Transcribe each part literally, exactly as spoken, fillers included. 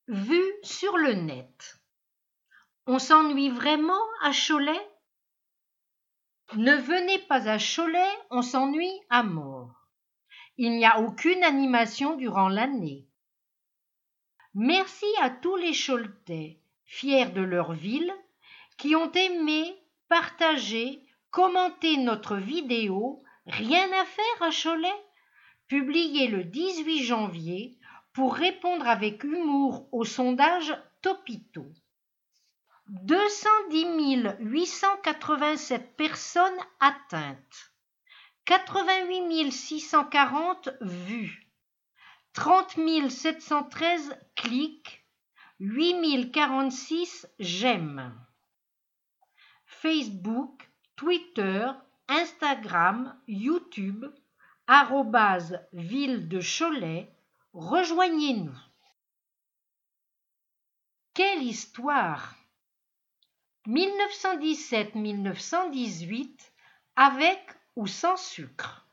Vu sur le net. On s'ennuie vraiment à Cholet? Ne venez pas à Cholet, on s'ennuie à mort. Il n'y a aucune animation durant l'année. Merci à tous les Choletais, fiers de leur ville, qui ont aimé, partagé, commenté notre vidéo Rien à faire à Cholet, publiée le dix-huit janvier pour répondre avec humour au sondage Topito. deux cent dix mille huit cent quatre-vingt-sept personnes atteintes, quatre-vingt-huit mille six cent quarante vues, trente mille sept cent treize clics, huit mille quarante-six j'aime. Facebook, Twitter, Instagram, YouTube, arrobase ville de Cholet, rejoignez-nous. Quelle histoire! mille neuf cent dix-sept mille neuf cent dix-huit, avec ou sans sucre.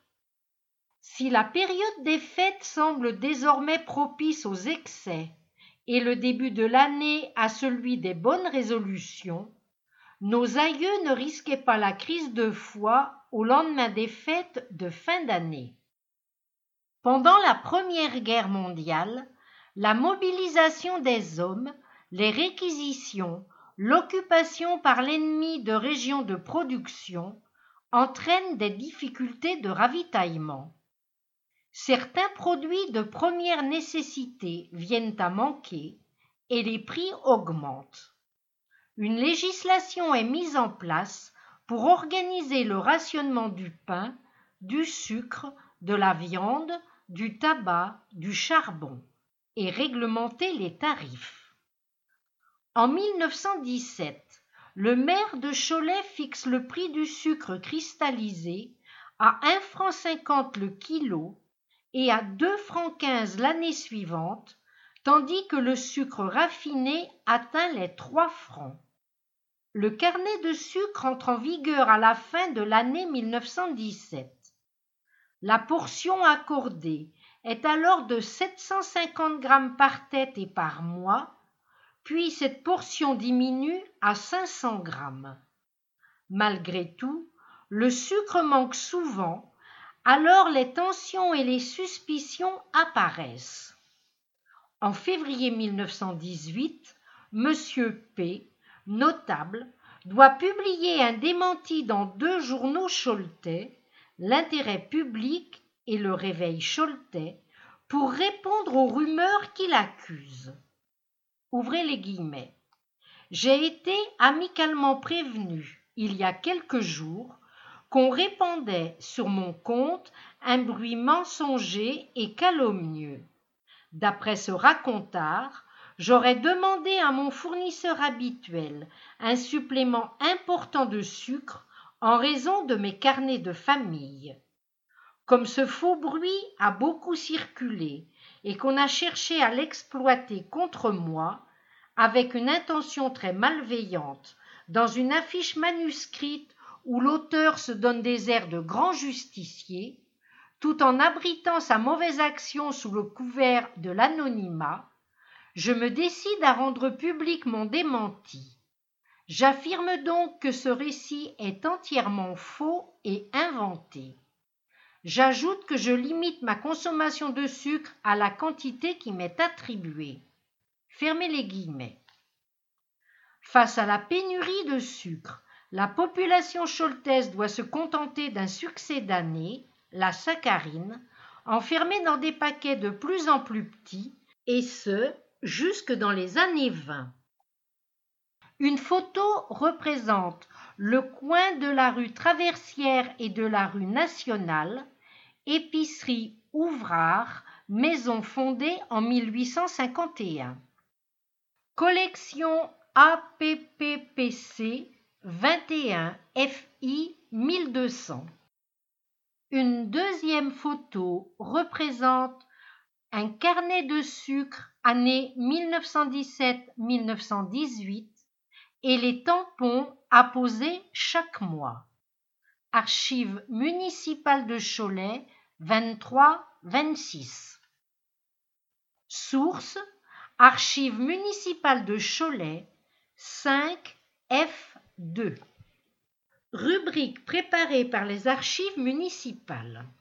Si la période des fêtes semble désormais propice aux excès et le début de l'année à celui des bonnes résolutions, nos aïeux ne risquaient pas la crise de foie au lendemain des fêtes de fin d'année. Pendant la Première Guerre mondiale, la mobilisation des hommes, les réquisitions, l'occupation par l'ennemi de régions de production entraînent des difficultés de ravitaillement. Certains produits de première nécessité viennent à manquer et les prix augmentent. Une législation est mise en place pour organiser le rationnement du pain, du sucre, de la viande, du tabac, du charbon et réglementer les tarifs. En mille neuf cent dix-sept, le maire de Cholet fixe le prix du sucre cristallisé à un franc cinquante le kilo et à deux francs quinze l'année suivante, tandis que le sucre raffiné atteint les trois francs. Le carnet de sucre entre en vigueur à la fin de l'année mille neuf cent dix-sept. La portion accordée est alors de sept cent cinquante grammes par tête et par mois, puis cette portion diminue à cinq cents grammes. Malgré tout, le sucre manque souvent, alors les tensions et les suspicions apparaissent. En février mille neuf cent dix-huit, Monsieur P, notable, doit publier un démenti dans deux journaux choletais, L'Intérêt public et Le Réveil choletais, pour répondre aux rumeurs qui l'accusent. Ouvrez les guillemets. J'ai été amicalement prévenu, il y a quelques jours, qu'on répandait sur mon compte un bruit mensonger et calomnieux. D'après ce racontard, j'aurais demandé à mon fournisseur habituel un supplément important de sucre en raison de mes carnets de famille. Comme ce faux bruit a beaucoup circulé et qu'on a cherché à l'exploiter contre moi, avec une intention très malveillante, dans une affiche manuscrite où l'auteur se donne des airs de grand justicier, tout en abritant sa mauvaise action sous le couvert de l'anonymat, je me décide à rendre public mon démenti. J'affirme donc que ce récit est entièrement faux et inventé. J'ajoute que je limite ma consommation de sucre à la quantité qui m'est attribuée. Fermez les guillemets. Face à la pénurie de sucre, la population choletaise doit se contenter d'un succès d'année, la saccharine, enfermée dans des paquets de plus en plus petits, et ce, jusque dans les années vingt. Une photo représente le coin de la rue Traversière et de la rue Nationale, épicerie Ouvrard, maison fondée en mille huit cent cinquante et un. Collection A P P P C vingt et un F I mille deux cents. Une deuxième photo représente un carnet de sucre année mille neuf cent dix-sept mille neuf cent dix-huit et les tampons apposés chaque mois. Archives municipales de Cholet, vingt-trois vingt-six. Source Archives municipales de Cholet, cinq F deux. Rubrique préparée par les archives municipales.